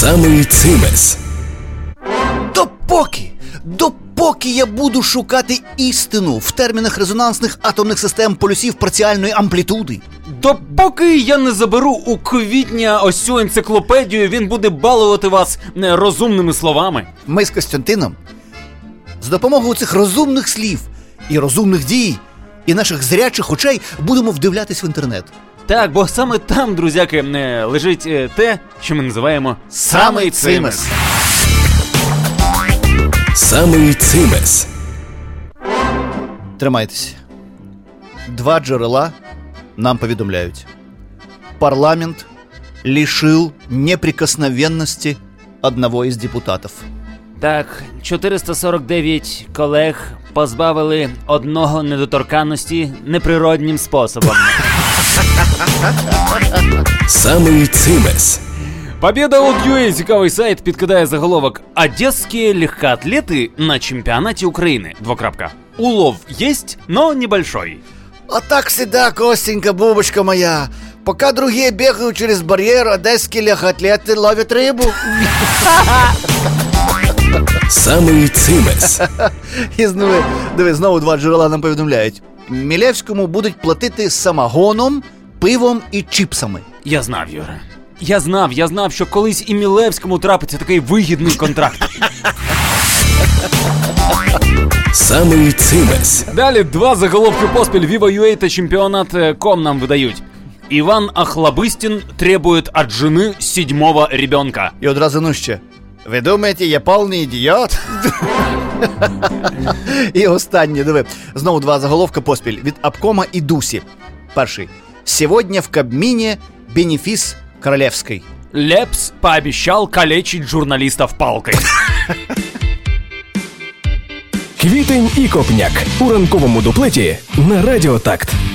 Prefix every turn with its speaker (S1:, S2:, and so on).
S1: Самий цимес.
S2: Допоки я буду шукати істину в термінах резонансних атомних систем полюсів парціальної амплітуди.
S3: Допоки я не заберу у Квітня ось цю енциклопедію, він буде балувати вас розумними словами.
S2: Ми з Костянтином з допомогою цих розумних слів і розумних дій, і наших зрячих очей будемо вдивлятись в інтернет.
S3: Так, бо саме там, друзяки, лежить те, що ми називаємо самий цимес.
S1: Самий цимес.
S2: Тримайтеся. 2 джерела нам повідомляють. Парламент лишил неприкосновенности одного из депутатов.
S3: Так, 449 колег позбавили одного недоторканності неприроднім способом.
S1: Самий цимес.
S3: Победа.ua, цікавий сайт, підкидає заголовок: «Одесские легкоатлеты на чемпионате Украины. Улов есть, но небольшой».
S2: А так всегда, Костенька, бубочка моя. Пока другие бегают через барьер, одесские легкоатлеты ловят рыбу.
S1: Самий цимес.
S2: І знову 2 джерела нам повідомляють. Мілевському будуть платити самогоном, пивом і чіпсами.
S3: Я знав, Юра. Я знав, що колись і Мілевському трапиться такий вигідний контракт.
S1: Самий цимес.
S3: Далі 2 заголовки поспіль. Viva.ua та чемпионат.com нам видають. Иван Охлобыстин требует от жены 7-го ребенка.
S2: І одразу ще. Ви думаєте, я повний ідіот? І останнє, знову 2 заголовки поспіль. Від обкома і Дусі. Перший. Сегодня в Кабмине бенефис королевской.
S3: Лепс пообещал калечить журналистов палкой.
S1: Квітень і Копняк у ранковому дуплеті на Радіо Такт.